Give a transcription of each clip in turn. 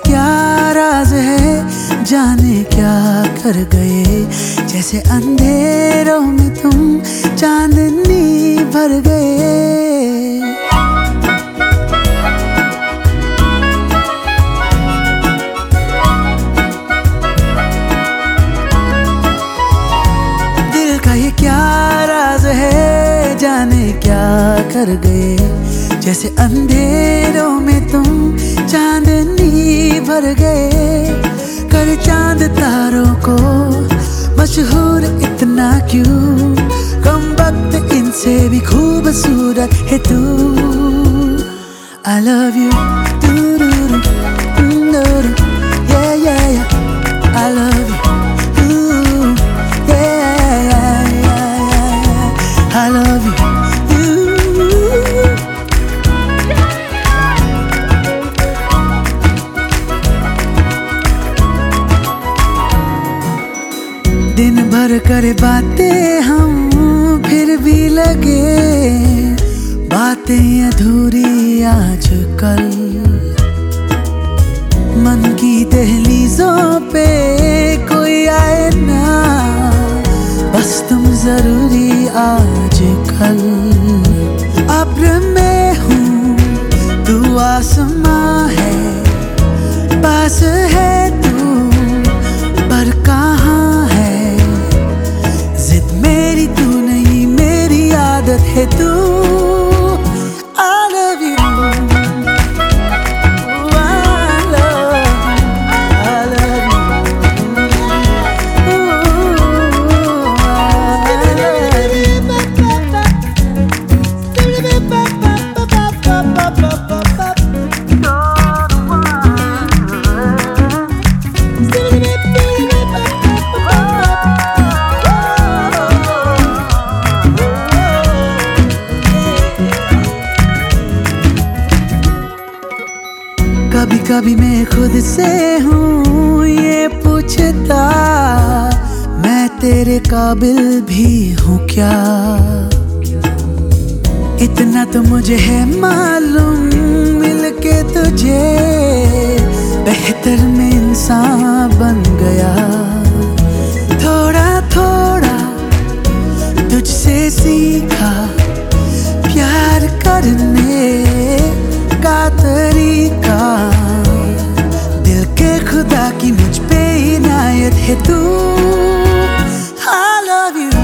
क्या राज है, जाने क्या कर गए। जैसे अंधेरों में तुम चांदनी भर गए। दिल का ये क्या राज है, जाने क्या कर गए। जैसे अंधेरों में तुम चांदनी भर गए। कर चांद तारों को मशहूर इतना क्यों, कम वक्त इनसे भी खूबसूरत है तू। I love you, yeah yeah yeah, I love you, yeah yeah yeah, I love you. दिन भर करे बातें हम, फिर भी लगे बातें अधूरी आजकल। मन की दहलीजों पे कोई आए ना, बस तुम जरूरी आजकल। अब्र में हूँ तू आसमां है, पास है तू पर कहाँ है। मेरी तू नहीं, मेरी आदत है तू। I love you, I love you, कभी कभी मैं खुद से हूँ ये पूछता, मैं तेरे काबिल भी हूँ क्या। इतना तो मुझे है मालूम, मिलके तुझे बेहतर में इंसान बन गया। थोड़ा थोड़ा तुझसे सीखा प्यार करने का तरीका। दिल के खुदा की मुझ पे इनायत है तू। I love you,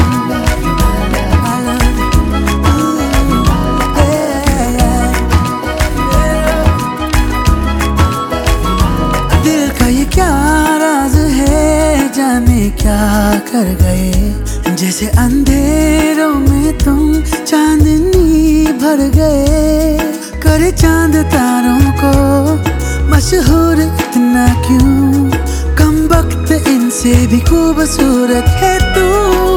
I love you, yeah, yeah. दिल का ये क्या राज है, जाने क्या कर गए। जैसे अंधेरों में तुम चांदनी भर गए। कर चांद तारों को मशहूर इतना क्यों, कम वक्त इनसे भी खूबसूरत है तू।